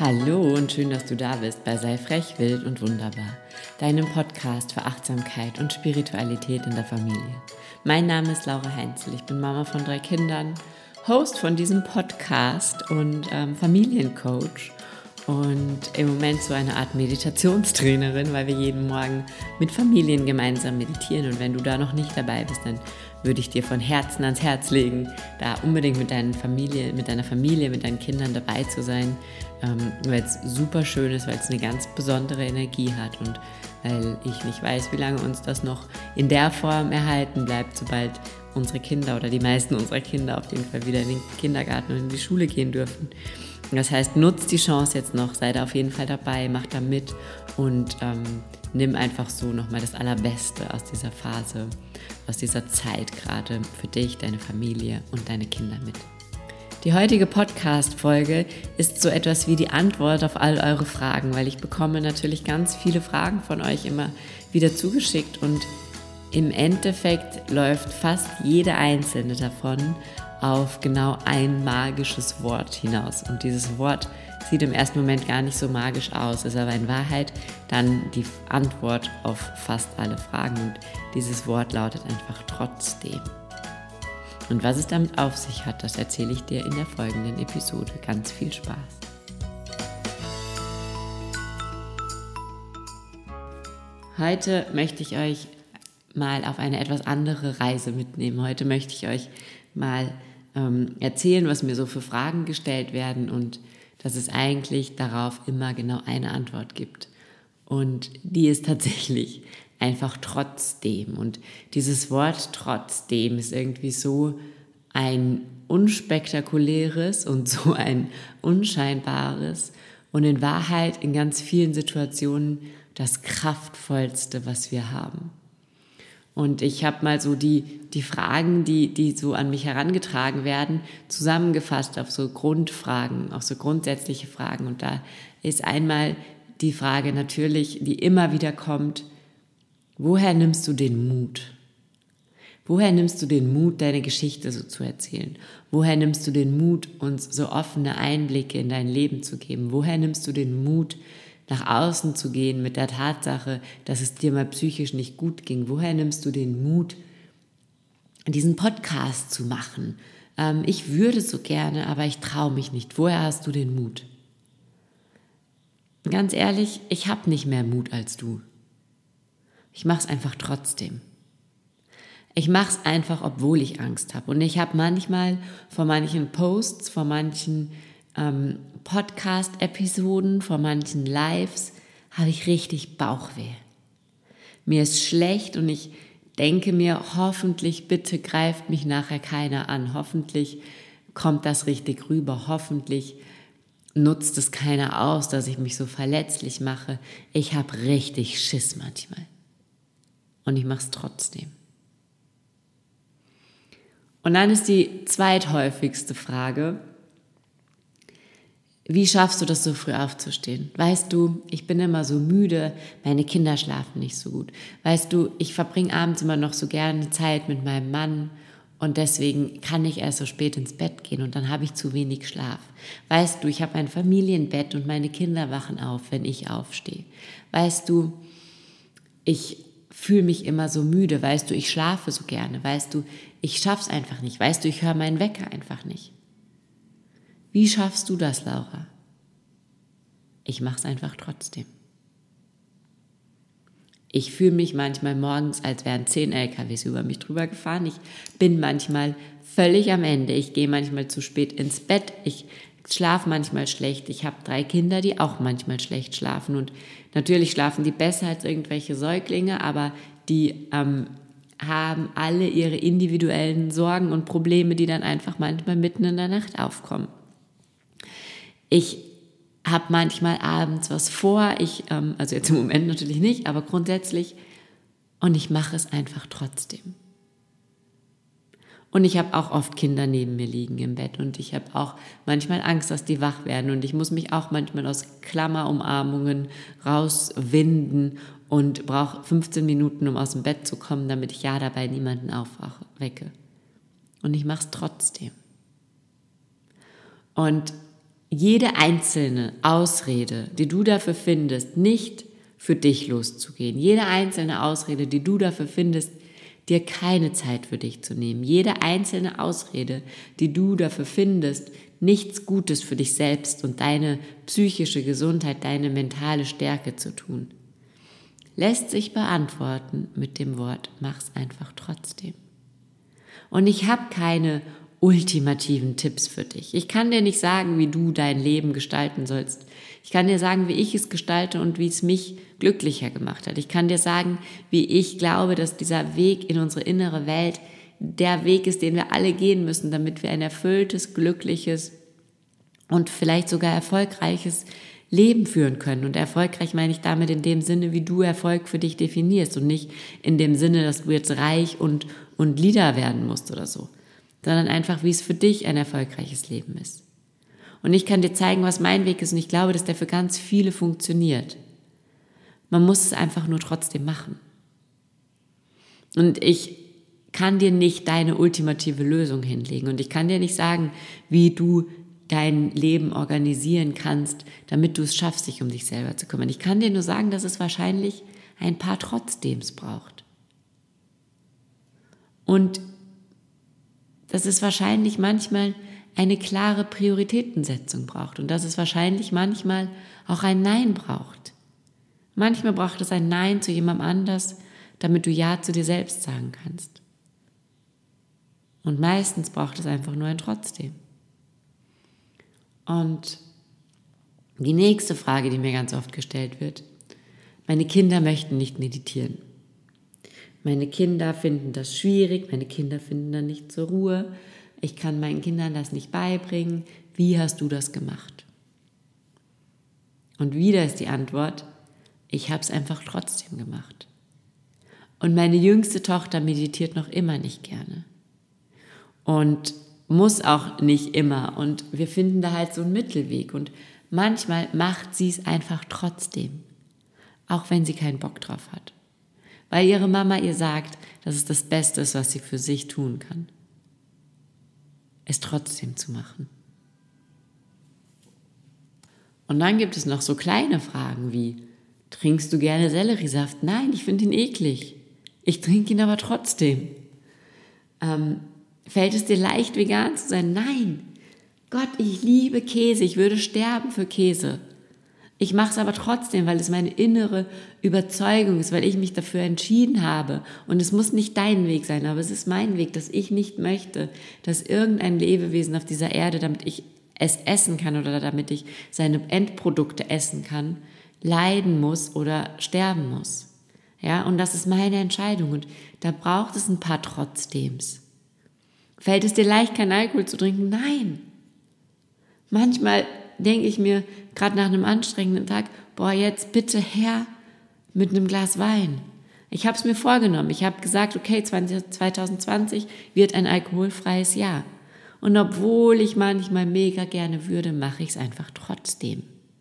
Hallo und schön, dass du da bist bei Sei frech, wild und wunderbar, deinem Podcast für Achtsamkeit und Spiritualität in der Familie. Mein Name ist Laura Heinzel, ich bin Mama von 3 Kindern, Host von diesem Podcast und Familiencoach und im Moment so eine Art Meditationstrainerin, weil wir jeden Morgen mit Familien gemeinsam meditieren. Und wenn du da noch nicht dabei bist, dann würde ich dir von Herzen ans Herz legen, da unbedingt mit deiner Familie, mit deinen Kindern dabei zu sein, weil es super schön ist, weil es eine ganz besondere Energie hat und weil ich nicht weiß, wie lange uns das noch in der Form erhalten bleibt, sobald unsere Kinder oder die meisten unserer Kinder auf jeden Fall wieder in den Kindergarten und in die Schule gehen dürfen. Das heißt, nutzt die Chance jetzt noch, sei da auf jeden Fall dabei, mach da mit und nimm einfach so nochmal das Allerbeste aus dieser Phase, aus dieser Zeit gerade für dich, deine Familie und deine Kinder mit. Die heutige Podcast-Folge ist so etwas wie die Antwort auf all eure Fragen, weil ich bekomme natürlich ganz viele Fragen von euch immer wieder zugeschickt und im Endeffekt läuft fast jede einzelne davon auf genau ein magisches Wort hinaus. Und dieses Wort sieht im ersten Moment gar nicht so magisch aus, ist aber in Wahrheit dann die Antwort auf fast alle Fragen. Und dieses Wort lautet einfach trotzdem. Und was es damit auf sich hat, das erzähle ich dir in der folgenden Episode. Ganz viel Spaß. Heute möchte ich euch mal auf eine etwas andere Reise mitnehmen. Heute möchte ich euch mal erzählen, was mir so für Fragen gestellt werden und dass es eigentlich darauf immer genau eine Antwort gibt. Und die ist tatsächlich einfach trotzdem. Und dieses Wort trotzdem ist irgendwie so ein unspektakuläres und so ein unscheinbares und in Wahrheit in ganz vielen Situationen das Kraftvollste, was wir haben. Und ich habe mal so die Fragen, die so an mich herangetragen werden, zusammengefasst auf so Grundfragen, auf so grundsätzliche Fragen. Und da ist einmal die Frage natürlich, die immer wieder kommt: Woher nimmst du den Mut? Woher nimmst du den Mut, deine Geschichte so zu erzählen? Woher nimmst du den Mut, uns so offene Einblicke in dein Leben zu geben? Woher nimmst du den Mut, nach außen zu gehen mit der Tatsache, dass es dir mal psychisch nicht gut ging? Woher nimmst du den Mut, diesen Podcast zu machen? Ich würde so gerne, aber ich traue mich nicht. Woher hast du den Mut? Ganz ehrlich, ich habe nicht mehr Mut als du. Ich mache es einfach trotzdem. Ich mache es einfach, obwohl ich Angst habe. Und ich habe manchmal vor manchen Posts, vor manchen Podcast-Episoden, vor manchen Lives, habe ich richtig Bauchweh. Mir ist schlecht und ich denke mir, hoffentlich, bitte greift mich nachher keiner an. Hoffentlich kommt das richtig rüber. Hoffentlich nutzt es keiner aus, dass ich mich so verletzlich mache. Ich habe richtig Schiss manchmal. Und ich mache es trotzdem. Und dann ist die zweithäufigste Frage: Wie schaffst du das, so früh aufzustehen? Weißt du, ich bin immer so müde, meine Kinder schlafen nicht so gut. Weißt du, ich verbringe abends immer noch so gerne Zeit mit meinem Mann und deswegen kann ich erst so spät ins Bett gehen und dann habe ich zu wenig Schlaf. Weißt du, ich habe ein Familienbett und meine Kinder wachen auf, wenn ich aufstehe. Weißt du, ich fühle mich immer so müde. Weißt du, ich schlafe so gerne. Weißt du, ich schaff's einfach nicht. Weißt du, ich höre meinen Wecker einfach nicht. Wie schaffst du das, Laura? Ich mache es einfach trotzdem. Ich fühle mich manchmal morgens, als wären 10 LKWs über mich drüber gefahren. Ich bin manchmal völlig am Ende. Ich gehe manchmal zu spät ins Bett. Ich schlafe manchmal schlecht. Ich habe 3 Kinder, die auch manchmal schlecht schlafen. Und natürlich schlafen die besser als irgendwelche Säuglinge, aber die haben alle ihre individuellen Sorgen und Probleme, die dann einfach manchmal mitten in der Nacht aufkommen. Ich habe manchmal abends was vor, also jetzt im Moment natürlich nicht, aber grundsätzlich, und ich mache es einfach trotzdem. Und ich habe auch oft Kinder neben mir liegen im Bett und ich habe auch manchmal Angst, dass die wach werden und ich muss mich auch manchmal aus Klammerumarmungen rauswinden und brauche 15 Minuten, um aus dem Bett zu kommen, damit ich ja dabei niemanden aufwecke. Und ich mache es trotzdem. Und jede einzelne Ausrede, die du dafür findest, nicht für dich loszugehen, jede einzelne Ausrede, die du dafür findest, dir keine Zeit für dich zu nehmen, jede einzelne Ausrede, die du dafür findest, nichts Gutes für dich selbst und deine psychische Gesundheit, deine mentale Stärke zu tun, lässt sich beantworten mit dem Wort, mach's einfach trotzdem. Und ich habe keine ultimativen Tipps für dich. Ich kann dir nicht sagen, wie du dein Leben gestalten sollst. Ich kann dir sagen, wie ich es gestalte und wie es mich glücklicher gemacht hat. Ich kann dir sagen, wie ich glaube, dass dieser Weg in unsere innere Welt der Weg ist, den wir alle gehen müssen, damit wir ein erfülltes, glückliches und vielleicht sogar erfolgreiches Leben führen können. Und erfolgreich meine ich damit in dem Sinne, wie du Erfolg für dich definierst und nicht in dem Sinne, dass du jetzt reich und Leader werden musst oder so, sondern einfach, wie es für dich ein erfolgreiches Leben ist. Und ich kann dir zeigen, was mein Weg ist und ich glaube, dass der für ganz viele funktioniert. Man muss es einfach nur trotzdem machen. Und ich kann dir nicht deine ultimative Lösung hinlegen und ich kann dir nicht sagen, wie du dein Leben organisieren kannst, damit du es schaffst, dich um dich selber zu kümmern. Ich kann dir nur sagen, dass es wahrscheinlich ein paar Trotzdem's braucht. Und dass es wahrscheinlich manchmal eine klare Prioritätensetzung braucht und dass es wahrscheinlich manchmal auch ein Nein braucht. Manchmal braucht es ein Nein zu jemandem anders, damit du Ja zu dir selbst sagen kannst. Und meistens braucht es einfach nur ein Trotzdem. Und die nächste Frage, die mir ganz oft gestellt wird: Meine Kinder möchten nicht meditieren. Meine Kinder finden das schwierig, meine Kinder finden da nicht zur Ruhe. Ich kann meinen Kindern das nicht beibringen. Wie hast du das gemacht? Und wieder ist die Antwort: Ich habe es einfach trotzdem gemacht. Und meine jüngste Tochter meditiert noch immer nicht gerne. Und muss auch nicht immer. Und wir finden da halt so einen Mittelweg. Und manchmal macht sie es einfach trotzdem. Auch wenn sie keinen Bock drauf hat. Weil ihre Mama ihr sagt, dass es das Beste ist, was sie für sich tun kann. Es trotzdem zu machen. Und dann gibt es noch so kleine Fragen wie: Trinkst du gerne Selleriesaft? Nein, ich finde ihn eklig. Ich trinke ihn aber trotzdem. Fällt es dir leicht, vegan zu sein? Nein. Gott, ich liebe Käse. Ich würde sterben für Käse. Ich mache es aber trotzdem, weil es meine innere Überzeugung ist, weil ich mich dafür entschieden habe. Und es muss nicht dein Weg sein, aber es ist mein Weg, dass ich nicht möchte, dass irgendein Lebewesen auf dieser Erde, damit ich es essen kann oder damit ich seine Endprodukte essen kann, leiden muss oder sterben muss. Ja, und das ist meine Entscheidung. Und da braucht es ein paar Trotzdem's. Fällt es dir leicht, keinen Alkohol zu trinken? Nein. Manchmal denke ich mir, gerade nach einem anstrengenden Tag, jetzt bitte her mit einem Glas Wein. Ich habe es mir vorgenommen. Ich habe gesagt, okay, 2020 wird ein alkoholfreies Jahr. Und obwohl ich manchmal mega gerne würde, mache ich es einfach trotzdem.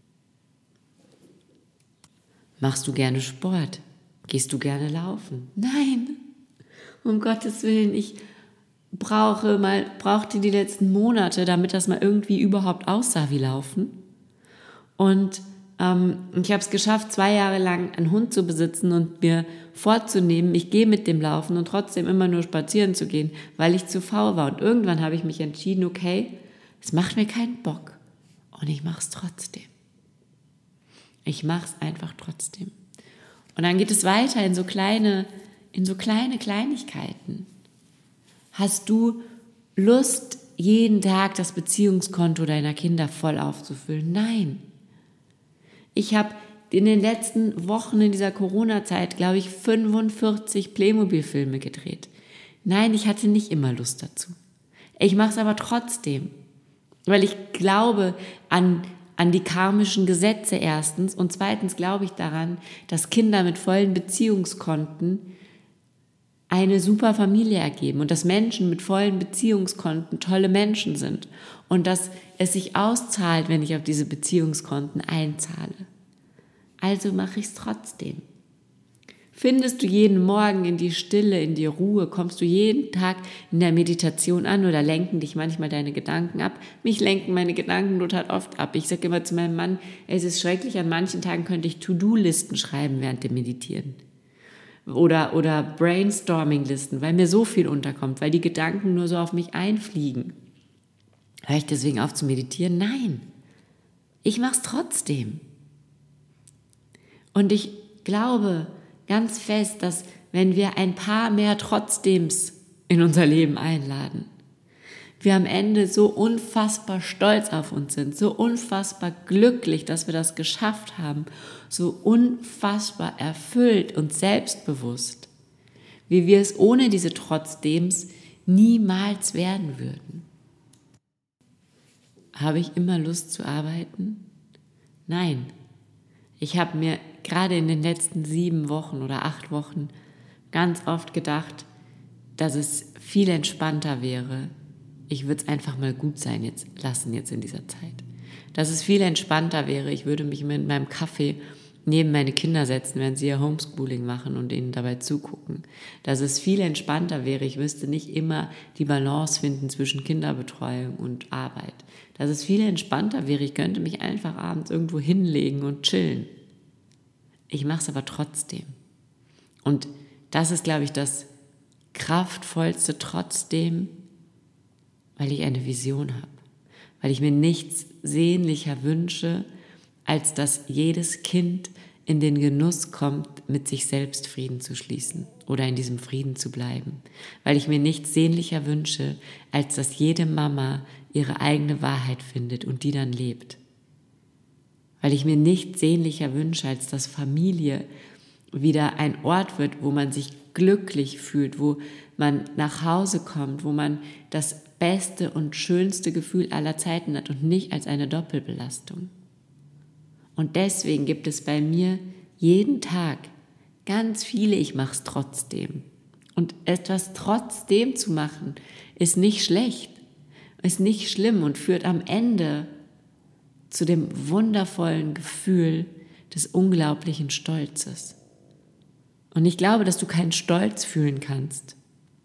Machst du gerne Sport? Gehst du gerne laufen? Nein. Um Gottes Willen, ich brauchte die letzten Monate, damit das mal irgendwie überhaupt aussah wie Laufen. Und ich habe es geschafft, 2 Jahre lang einen Hund zu besitzen und mir vorzunehmen, ich gehe mit dem Laufen und trotzdem immer nur spazieren zu gehen, weil ich zu faul war. Und irgendwann habe ich mich entschieden, okay, es macht mir keinen Bock und ich mache es trotzdem. Ich mache es einfach trotzdem. Und dann geht es weiter in so kleine Kleinigkeiten. Hast du Lust, jeden Tag das Beziehungskonto deiner Kinder voll aufzufüllen? Nein. Ich habe in den letzten Wochen in dieser Corona-Zeit, glaube ich, 45 Playmobil-Filme gedreht. Nein, ich hatte nicht immer Lust dazu. Ich mache es aber trotzdem, weil ich glaube an die karmischen Gesetze erstens und zweitens glaube ich daran, dass Kinder mit vollen Beziehungskonten eine super Familie ergeben und dass Menschen mit vollen Beziehungskonten tolle Menschen sind und dass es sich auszahlt, wenn ich auf diese Beziehungskonten einzahle. Also mache ich es trotzdem. Findest du jeden Morgen in die Stille, in die Ruhe? Kommst du jeden Tag in der Meditation an oder lenken dich manchmal deine Gedanken ab? Mich lenken meine Gedanken total oft ab. Ich sage immer zu meinem Mann, es ist schrecklich, an manchen Tagen könnte ich To-Do-Listen schreiben während dem Meditieren. Oder Brainstorming-Listen, weil mir so viel unterkommt, weil die Gedanken nur so auf mich einfliegen. Höre ich deswegen auf zu meditieren? Nein, ich mache es trotzdem. Und ich glaube ganz fest, dass wenn wir ein paar mehr Trotzdem's in unser Leben einladen, wir am Ende so unfassbar stolz auf uns sind, so unfassbar glücklich, dass wir das geschafft haben, so unfassbar erfüllt und selbstbewusst, wie wir es ohne diese Trotzdem's niemals werden würden. Habe ich immer Lust zu arbeiten? Nein. Ich habe mir gerade in den letzten 7 Wochen oder 8 Wochen ganz oft gedacht, dass es viel entspannter wäre. Ich würde es einfach mal gut sein lassen jetzt in dieser Zeit. Dass es viel entspannter wäre. Ich würde mich mit meinem Kaffee neben meine Kinder setzen, wenn sie ihr Homeschooling machen und ihnen dabei zugucken. Dass es viel entspannter wäre. Ich müsste nicht immer die Balance finden zwischen Kinderbetreuung und Arbeit. Dass es viel entspannter wäre. Ich könnte mich einfach abends irgendwo hinlegen und chillen. Ich mache es aber trotzdem. Und das ist, glaube ich, das kraftvollste trotzdem, weil ich eine Vision habe. Weil ich mir nichts sehnlicher wünsche, als dass jedes Kind in den Genuss kommt, mit sich selbst Frieden zu schließen oder in diesem Frieden zu bleiben. Weil ich mir nichts sehnlicher wünsche, als dass jede Mama ihre eigene Wahrheit findet und die dann lebt. Weil ich mir nichts sehnlicher wünsche, als dass Familie wieder ein Ort wird, wo man sich glücklich fühlt, wo man nach Hause kommt, wo man das beste und schönste Gefühl aller Zeiten hat und nicht als eine Doppelbelastung. Und deswegen gibt es bei mir jeden Tag ganz viele, ich mache es trotzdem. Und etwas trotzdem zu machen, ist nicht schlecht, ist nicht schlimm und führt am Ende zu dem wundervollen Gefühl des unglaublichen Stolzes. Und ich glaube, dass du keinen Stolz fühlen kannst,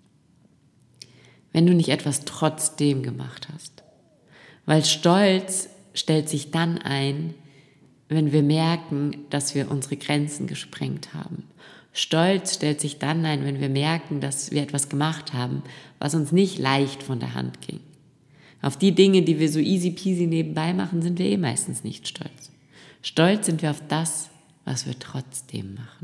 wenn du nicht etwas trotzdem gemacht hast. Weil Stolz stellt sich dann ein, wenn wir merken, dass wir unsere Grenzen gesprengt haben. Stolz stellt sich dann ein, wenn wir merken, dass wir etwas gemacht haben, was uns nicht leicht von der Hand ging. Auf die Dinge, die wir so easy peasy nebenbei machen, sind wir meistens nicht stolz. Stolz sind wir auf das, was wir trotzdem machen.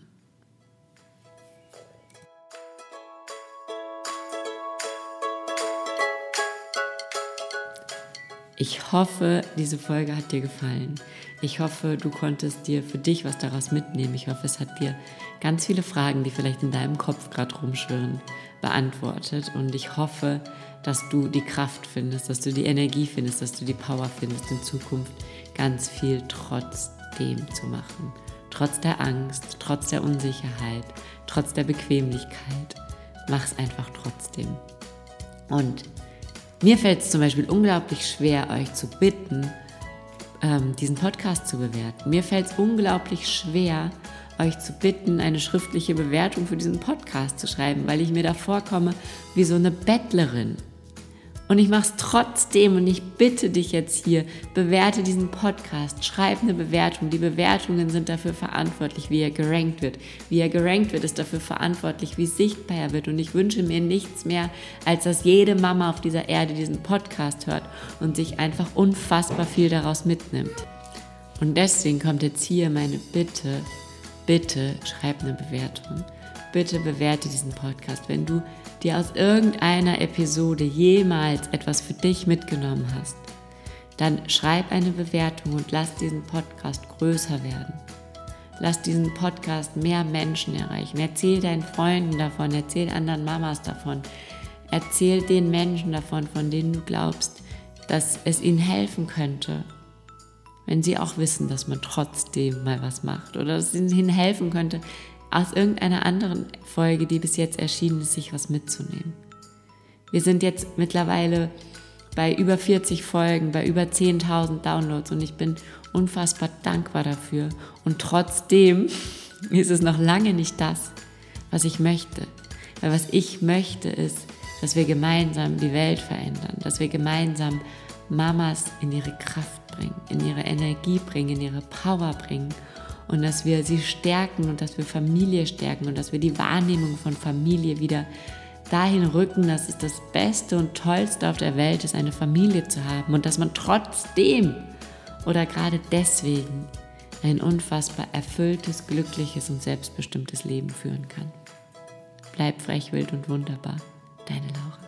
Ich hoffe, diese Folge hat dir gefallen. Ich hoffe, du konntest dir für dich was daraus mitnehmen. Ich hoffe, es hat dir ganz viele Fragen, die vielleicht in deinem Kopf gerade rumschwirren, beantwortet. Und ich hoffe, dass du die Kraft findest, dass du die Energie findest, dass du die Power findest, in Zukunft ganz viel trotzdem zu machen. Trotz der Angst, trotz der Unsicherheit, trotz der Bequemlichkeit. Mach's einfach trotzdem. Und mir fällt es zum Beispiel unglaublich schwer, euch zu bitten, diesen Podcast zu bewerten. Mir fällt es unglaublich schwer, euch zu bitten, eine schriftliche Bewertung für diesen Podcast zu schreiben, weil ich mir da vorkomme wie so eine Bettlerin. Und ich mache es trotzdem und ich bitte dich jetzt hier, bewerte diesen Podcast, schreib eine Bewertung. Die Bewertungen sind dafür verantwortlich, wie er gerankt wird. Wie er gerankt wird, ist dafür verantwortlich, wie sichtbar er wird. Und ich wünsche mir nichts mehr, als dass jede Mama auf dieser Erde diesen Podcast hört und sich einfach unfassbar viel daraus mitnimmt. Und deswegen kommt jetzt hier meine Bitte, bitte schreib eine Bewertung. Bitte bewerte diesen Podcast. Wenn du dir aus irgendeiner Episode jemals etwas für dich mitgenommen hast, dann schreib eine Bewertung und lass diesen Podcast größer werden. Lass diesen Podcast mehr Menschen erreichen. Erzähl deinen Freunden davon, erzähl anderen Mamas davon. Erzähl den Menschen davon, von denen du glaubst, dass es ihnen helfen könnte, wenn sie auch wissen, dass man trotzdem mal was macht oder dass es ihnen helfen könnte, aus irgendeiner anderen Folge, die bis jetzt erschienen ist, sich was mitzunehmen. Wir sind jetzt mittlerweile bei über 40 Folgen, bei über 10.000 Downloads und ich bin unfassbar dankbar dafür. Und trotzdem ist es noch lange nicht das, was ich möchte. Weil was ich möchte ist, dass wir gemeinsam die Welt verändern, dass wir gemeinsam Mamas in ihre Kraft bringen, in ihre Energie bringen, in ihre Power bringen und dass wir sie stärken und dass wir Familie stärken und dass wir die Wahrnehmung von Familie wieder dahin rücken, dass es das Beste und Tollste auf der Welt ist, eine Familie zu haben und dass man trotzdem oder gerade deswegen ein unfassbar erfülltes, glückliches und selbstbestimmtes Leben führen kann. Bleib frech, wild und wunderbar. Deine Laura.